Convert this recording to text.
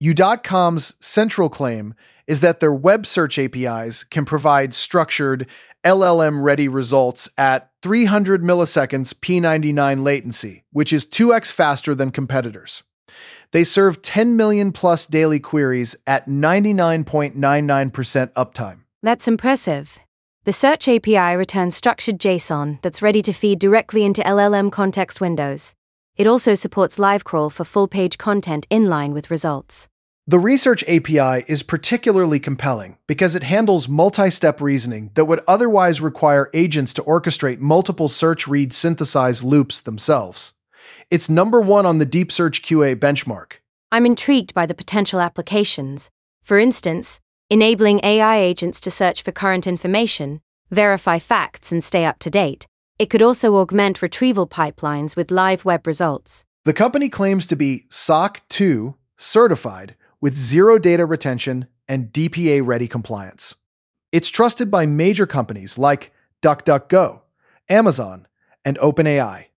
U.com's central claim is that their web search APIs can provide structured, LLM-ready results at 300 milliseconds P99 latency, which is 2x faster than competitors. They serve 10 million plus daily queries at 99.99% uptime. That's impressive. The Search API returns structured JSON that's ready to feed directly into LLM context windows. It also supports live crawl for full-page content in line with results. The Research API is particularly compelling because it handles multi-step reasoning that would otherwise require agents to orchestrate multiple search read synthesize loops themselves. It's number one on the Deep Search QA benchmark. I'm intrigued by the potential applications. For instance, enabling AI agents to search for current information, verify facts, and stay up to date. It could also augment retrieval pipelines with live web results. The company claims to be SOC 2 certified with zero data retention and DPA-ready compliance. It's trusted by major companies like DuckDuckGo, Amazon, and OpenAI.